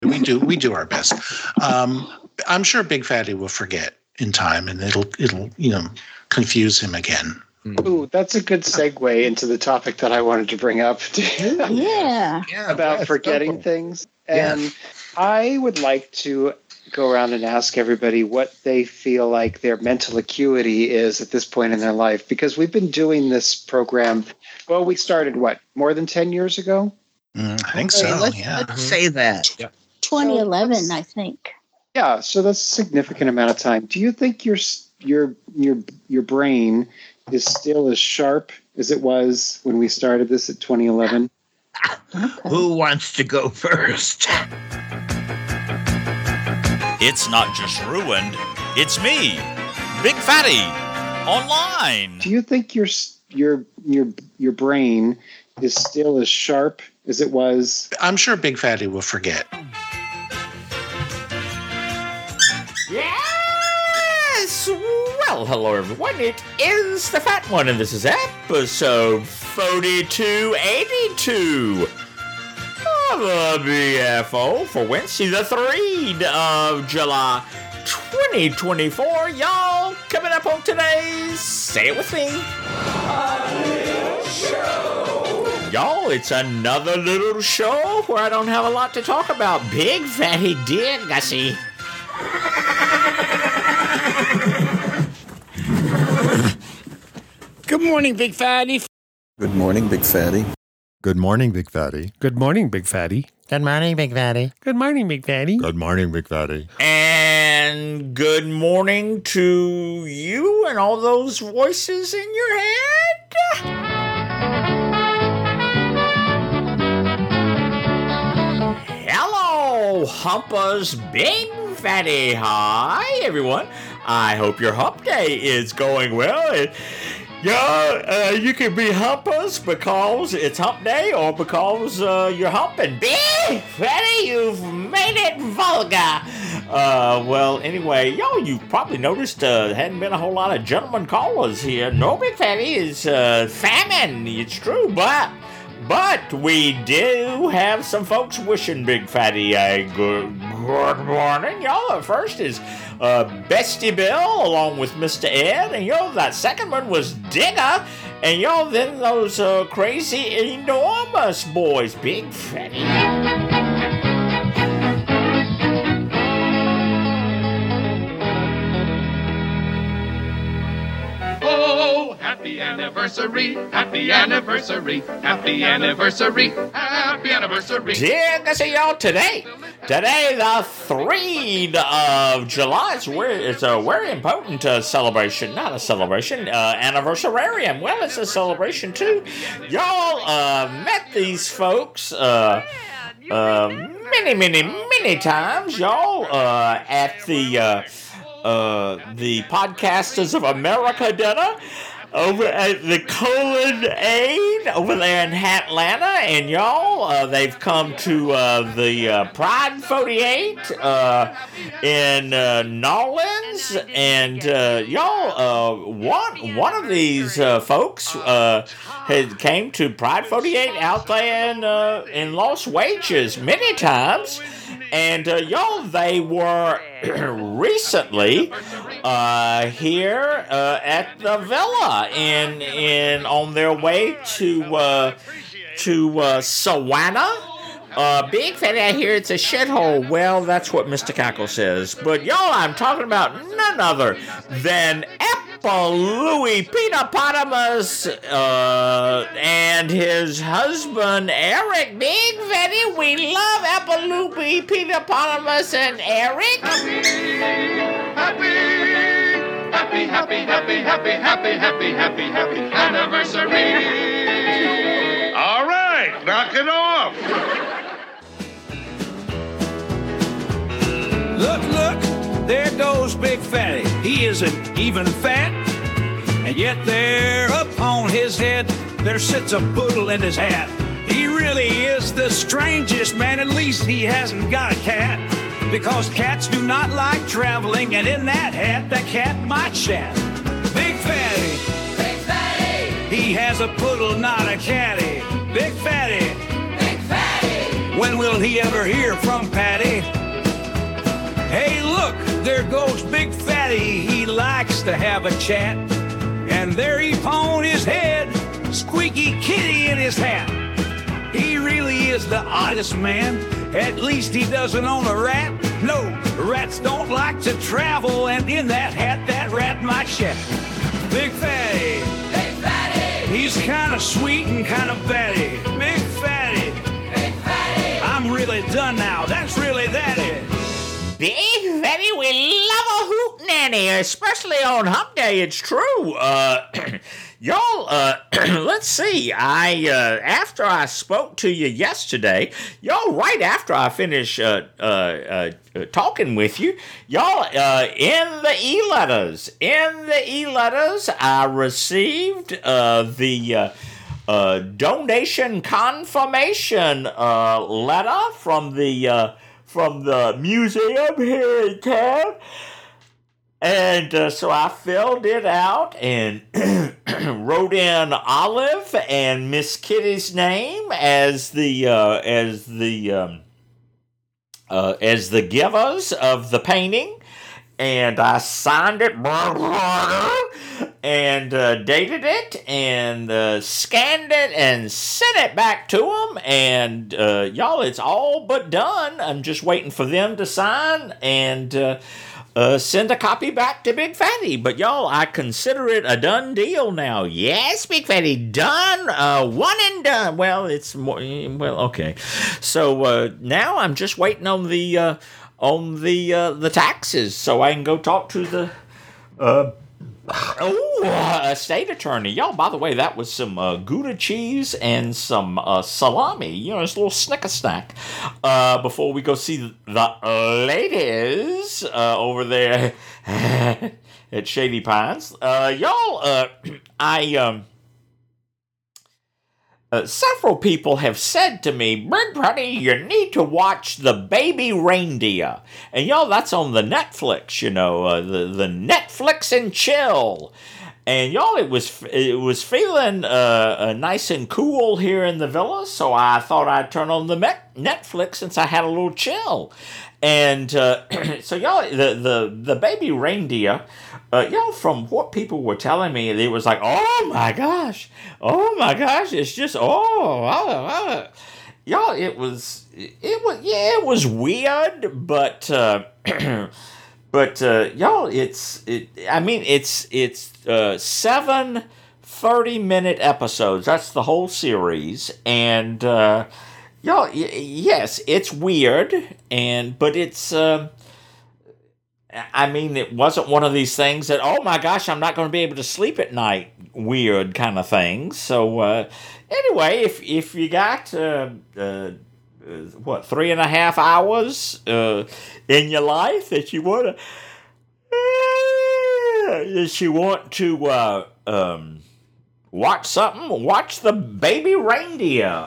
We do our best. I'm sure Big Fatty will forget in time, and it'll confuse him again. Ooh, that's a good segue into the topic that I wanted to bring up. About forgetting things. And I would like to go around and ask everybody what they feel like their mental acuity is at this point in their life, because we've been doing this program. Well, we started more than 10 years ago? I think so. Let's say that. Yeah. 2011, I think. Yeah, so that's a significant amount of time. Do you think your brain is still as sharp as it was when we started this at 2011? Okay. Who wants to go first? It's not just ruined, it's me, Big Fatty, online. Do you think your brain is still as sharp as it was? I'm sure Big Fatty will forget. Yes! Well, hello everyone, it is the Fat One, and this is episode 4282 of the BFO for Wednesday, the 3rd of July, 2024. Y'all, coming up on today's Say It With Me. A little show. Y'all, it's another little show where I don't have a lot to talk about. Big Fatty did, Gussie. Good morning, Big Fatty. Good morning, Big Fatty. Good morning, Big Fatty. Good morning, Big Fatty. Good morning, Big Fatty. Good morning, Big Fatty. Good morning, Big Fatty. And good morning to you and all those voices in your head. Hello, Humpers, Big Fatty. Hi, everyone. I hope your hump day is going well. You can be humpers because it's hump day or because you're humping. Big Fatty, you've made it vulgar. Well, anyway, you've probably noticed there hadn't been a whole lot of gentlemen callers here. No, Big Fatty is famine. It's true, but we do have some folks wishing Big Fatty a good morning. Y'all, first is Bestie Bill along with Mr. Ed, and that second one was Digger, and then those crazy enormous boys, Big Fatty. Oh, happy anniversary, happy anniversary, happy anniversary, happy anniversary. Yeah, I see y'all today, the 3rd of July. It's a very important celebration. Not a celebration, anniversarium. Well, it's a celebration too. Y'all met these folks many times, y'all, at the Podcasters of America dinner over at the Colon Aid over there in Atlanta, and y'all, they've come to the Pride 48 in Nolens, and one of these folks came to Pride 48 out there in Los Wages many times. And they were recently here at the villa in on their way to Savannah. Big Fatty, I hear it's a shithole. Well, that's what Mr. Cackle says. But I'm talking about none other than Louis Peterpotamus and his husband Eric. Big Fatty, we love Louis Peterpotamus and Eric. Happy anniversary. All right, knock it off. Look, there goes Big Fatty. He isn't even fat, and yet there upon his head there sits a poodle in his hat. He really is the strangest man, at least he hasn't got a cat, because cats do not like traveling, and in that hat, that cat might chat. Big Fatty, Big Fatty, he has a poodle, not a catty. Big Fatty, Big Fatty, When will he ever hear from Patty? Hey, look, there goes Big Fatty. He likes to have a chat. And there he pwned his head, Squeaky Kitty in his hat. He really is the oddest man. At least he doesn't own a rat. No, rats don't like to travel, and in that hat, that rat might shat. Big Fatty. Big Fatty. He's kind of sweet and kind of batty. Big Fatty. Big Fatty. I'm really done now. That's really that it. Big Fatty, we love a hoot nanny, especially on Hump Day. It's true. Y'all, let's see. After I spoke to you yesterday, y'all, right after I finished talking with you, y'all, in the e-letters, I received the donation confirmation letter from the museum here in town. And so I filled it out and wrote in Olive and Miss Kitty's name as the givers of the painting, and I signed it and dated it and scanned it and sent it back to them. And y'all, it's all but done. I'm just waiting for them to sign and send a copy back to Big Fatty. But y'all, I consider it a done deal now. Yes, Big Fatty, done. One and done. Well, it's more. Well, okay. So now I'm just waiting on the taxes, so I can go talk to the state attorney. Y'all, by the way, that was some Gouda cheese and some salami. You know, it's a little snicker snack before we go see the ladies over there at Shady Pines. Y'all, several people have said to me, Big Fatty, you need to watch The Baby Reindeer. And y'all, that's on the Netflix, you know, the Netflix and chill. And y'all, it was feeling nice and cool here in the villa, so I thought I'd turn on the Netflix since I had a little chill. And so y'all, the Baby Reindeer, y'all, from what people were telling me, it was like, oh my gosh, it's just, y'all, it was weird, but y'all, it's 7 30-minute episodes. That's the whole series, and y'all, yes, it's weird, but it's. It wasn't one of these things that, oh my gosh, I'm not going to be able to sleep at night, weird kind of things. So anyway, if you got 3.5 hours in your life that you want to watch something, watch The Baby Reindeer,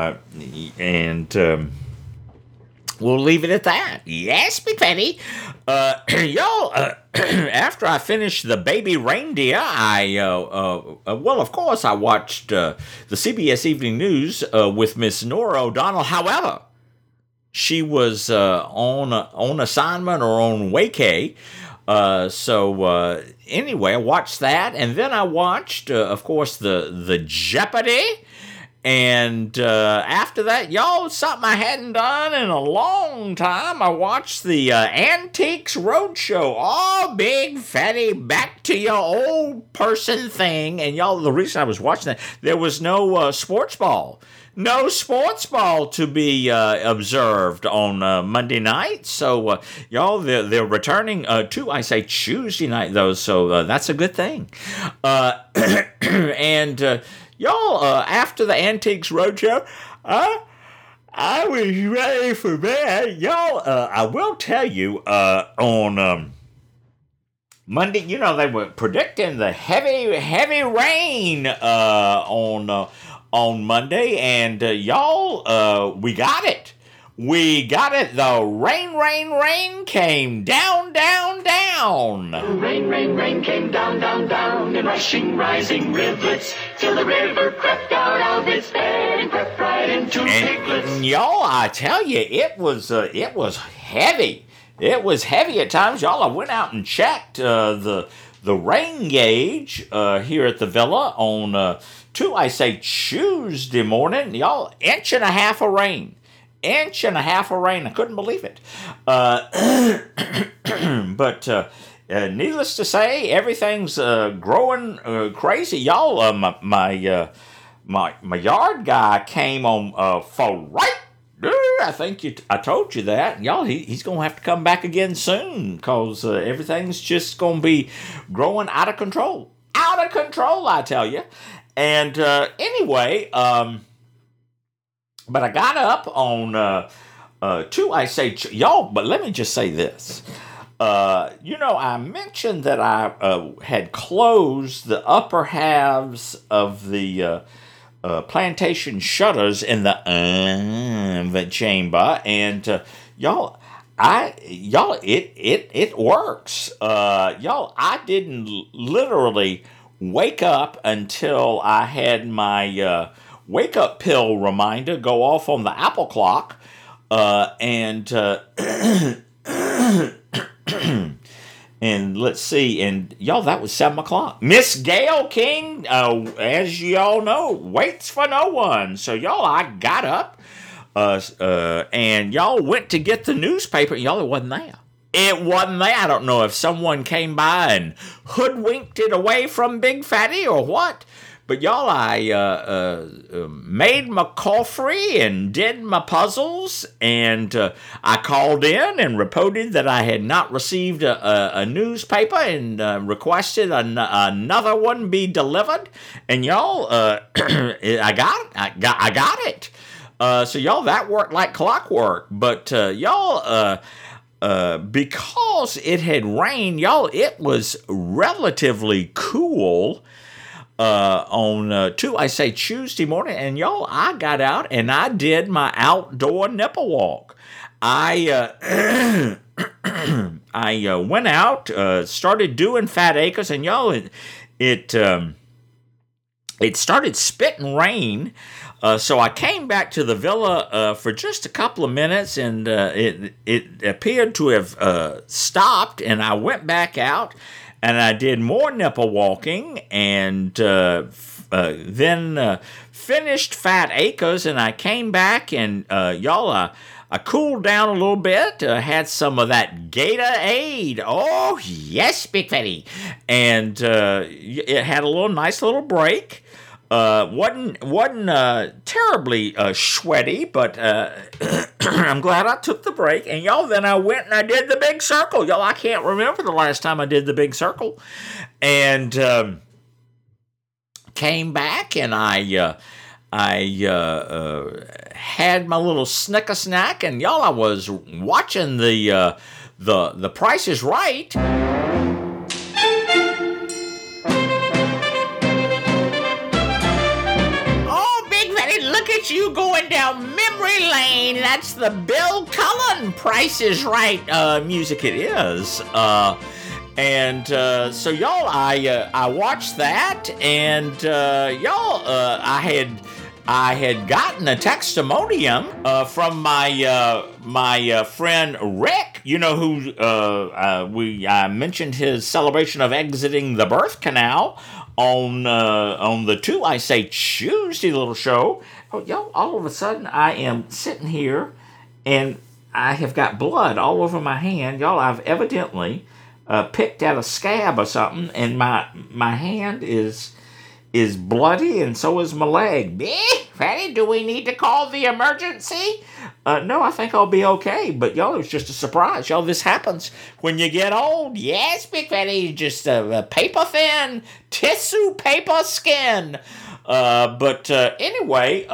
and we'll leave it at that. Yes, Big Fatty. Y'all, after I finished The Baby Reindeer, of course, I watched the CBS Evening News with Miss Nora O'Donnell. However, she was on assignment or on vacay. Anyway, I watched that, and then I watched, of course, the Jeopardy. And after that, y'all, something I hadn't done in a long time, I watched the Antiques Roadshow. Oh, Big Fatty, back to your old person thing. And y'all, the reason I was watching that, there was no sports ball. No sports ball to be observed on Monday night. So, y'all, they're returning to, I say, Tuesday night, though. So that's a good thing. And... y'all, after the Antiques Roadshow, I was ready for bed. Y'all, I will tell you, on Monday, you know, they were predicting the heavy rain on Monday, and y'all, we got it. We got it, though. Rain, rain, rain came down, down, down. Rain, rain, rain came down, down, down in rushing, rising rivulets till the river crept out of its bed and crept right into Piglets. Y'all, I tell you, it was heavy. It was heavy at times. Y'all, I went out and checked the rain gauge here at the villa on Tuesday morning. Y'all, 1.5 inches of rain. 1.5 inches of rain. I couldn't believe it. But needless to say, everything's growing crazy. Y'all, my yard guy came on for right. I think I told you that. Y'all, he's going to have to come back again soon because everything's just going to be growing out of control. Out of control, I tell you. And anyway, but I got up on y'all, but let me just say this. I mentioned that I had closed the upper halves of the plantation shutters in the chamber, and it works. I didn't literally wake up until I had my wake-up pill reminder go off on the Apple clock, and let's see, and y'all, that was 7 o'clock. Miss Gail King, as y'all know, waits for no one. So y'all, I got up, and y'all went to get the newspaper, and y'all, it wasn't there. It wasn't there. I don't know if someone came by and hoodwinked it away from Big Fatty or what. But y'all, I made my coffee and did my puzzles, and I called in and reported that I had not received a newspaper and requested another one be delivered. And y'all, I got it. So y'all, that worked like clockwork. But y'all, because it had rained, y'all, it was relatively cool. On Tuesday morning, and y'all, I got out and I did my outdoor nipple walk. I went out, started doing Fat Acres, and y'all, it started spitting rain. So I came back to the villa for just a couple of minutes, and it appeared to have stopped, and I went back out. And I did more nipple walking, and then finished Fat Acres, and I came back, and y'all, I cooled down a little bit, had some of that Gatorade. Oh, yes, Big Fatty. And it had a nice little break. Wasn't terribly sweaty, but I'm glad I took the break. And y'all, then I went and I did the big circle. Y'all, I can't remember the last time I did the big circle. And came back and I had my little snicker snack. And y'all, I was watching the Price is Right. You going down memory lane. That's the Bill Cullen Price is Right music it is. And so y'all, I watched that, and y'all, I had gotten a testimonium from my friend Rick. You know who I mentioned his celebration of exiting the birth canal on the Tuesday little show. Oh, y'all, all of a sudden, I am sitting here, and I have got blood all over my hand. Y'all, I've evidently picked at a scab or something, and my hand is bloody, and so is my leg. Fatty, do we need to call the emergency? No, I think I'll be okay. But y'all, it's just a surprise. Y'all, this happens when you get old. Yes, Big Fatty, just a paper thin, tissue paper skin. But anyway,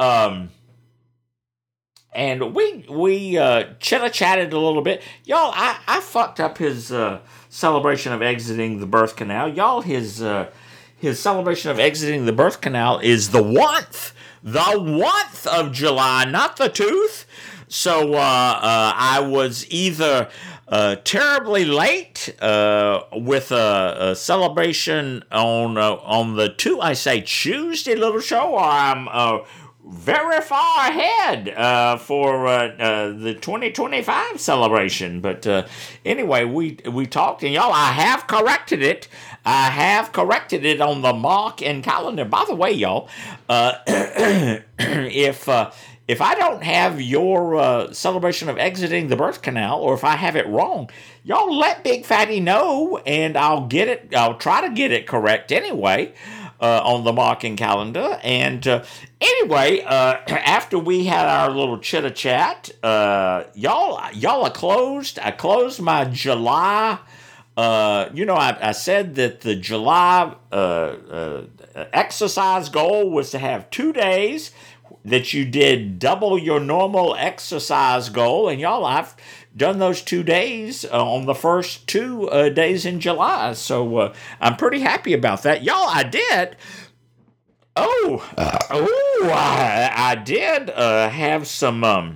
and we chitter-chatted a little bit. Y'all, I fucked up his celebration of exiting the birth canal. Y'all, his celebration of exiting the birth canal is the 1st of July, not the tooth. So I was either terribly late with a celebration on the Tuesday Little Show, or I'm very far ahead for the 2025 celebration. But anyway, we talked, and y'all, I have corrected it. I have corrected it on the mark and calendar. By the way, y'all, if I don't have your celebration of exiting the birth canal, or if I have it wrong, y'all let Big Fatty know, and I'll get it. I'll try to get it correct anyway on the marking calendar. And anyway, after we had our little chitter chat, y'all are closed. I closed my July. I said that the July exercise goal was to have 2 days that you did double your normal exercise goal, and y'all, I've done those 2 days on the first 2 days in July, so I'm pretty happy about that. Y'all, I did. I did have some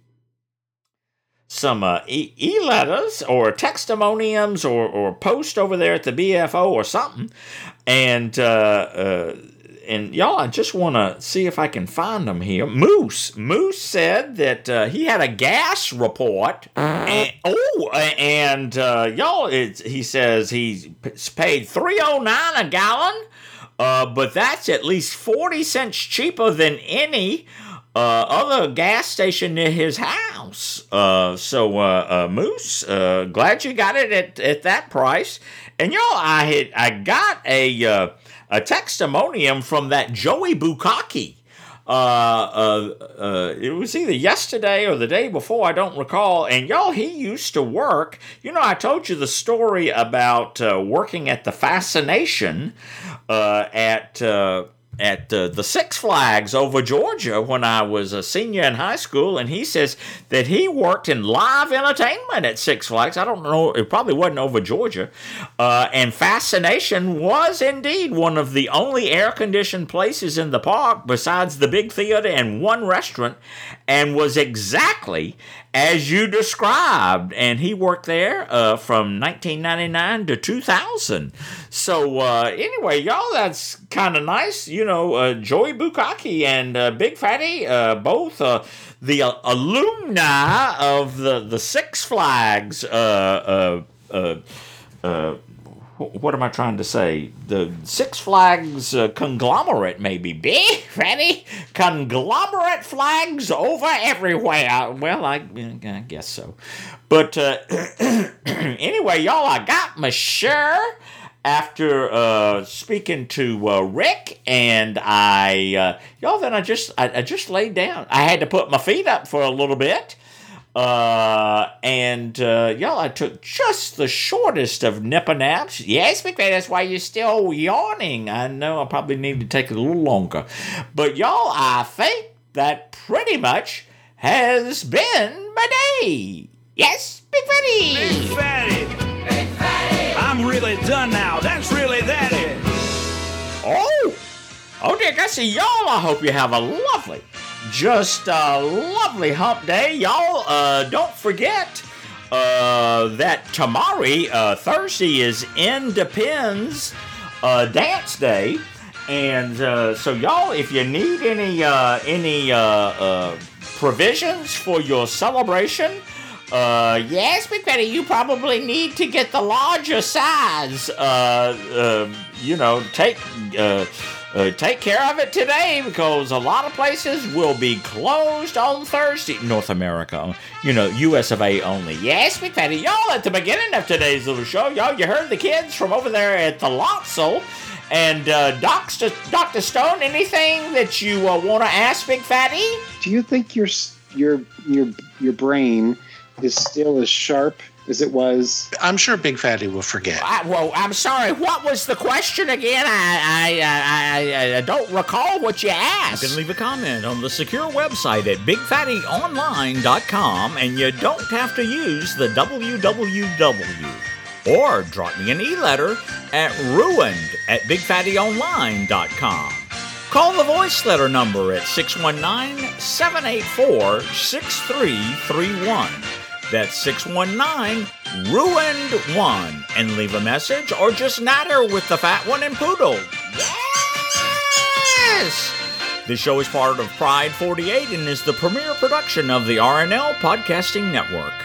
e-letters or testimoniums or post over there at the BFO or something, and y'all, I just want to see if I can find them here. Moose said that he had a gas report, and y'all, he says he's paid $3.09 a gallon, but that's at least 40 cents cheaper than any other gas station near his house. So Moose, glad you got it at that price. And y'all, I got a testimonium from that Joey Bukaki. It was either yesterday or the day before, I don't recall. And y'all, he used to work. I told you the story about working at the Fascination at the Six Flags over Georgia when I was a senior in high school, and he says that he worked in live entertainment at Six Flags. I don't know, it probably wasn't over Georgia. And Fascination was indeed one of the only air-conditioned places in the park besides the big theater and one restaurant, and was exactly as you described. And he worked there from 1999 to 2000. So anyway, y'all, that's kind of nice. Joey Bukaki and Big Fatty, both the alumni of the Six Flags. What am I trying to say? The Six Flags conglomerate, maybe. Big Fatty conglomerate flags over everywhere. Well, I guess so. But anyway, y'all, I got my share after speaking to Rick, and I just laid down. I had to put my feet up for a little bit. Y'all, I took just the shortest of nipper naps. Yes, because that's why you're still yawning. I know I probably need to take it a little longer. But y'all, I think that pretty much has been my day. Yes, Big Fatty. Big Fatty. Big Fatty. I'm really done now. That's really that it. Oh, Dick, I see y'all. I hope you have a lovely hump day, y'all. Don't forget that tomorrow, Thursday, is Independence Dance Day, and so y'all, if you need any provisions for your celebration, yes, Big Fatty, you probably need to get the larger size. Take care of it today, because a lot of places will be closed on Thursday. North America, US of A only. Yes, Big Fatty, y'all, at the beginning of today's little show, y'all, you heard the kids from over there at the Lotzel. And Dr. Stone, anything that you want to ask Big Fatty? Do you think your brain is still as sharp as it was? I'm sure Big Fatty will forget. I'm sorry. What was the question again? I don't recall what you asked. You can leave a comment on the secure website at BigFattyOnline.com, and you don't have to use the www. Or drop me an e-letter at ruined@BigFattyOnline.com. Call the voice letter number at 619-784-6331. That's 619-RUINED1. And leave a message or just natter with the fat one and Poodle. Yes! This show is part of Pride 48 and is the premier production of the RNL Podcasting Network.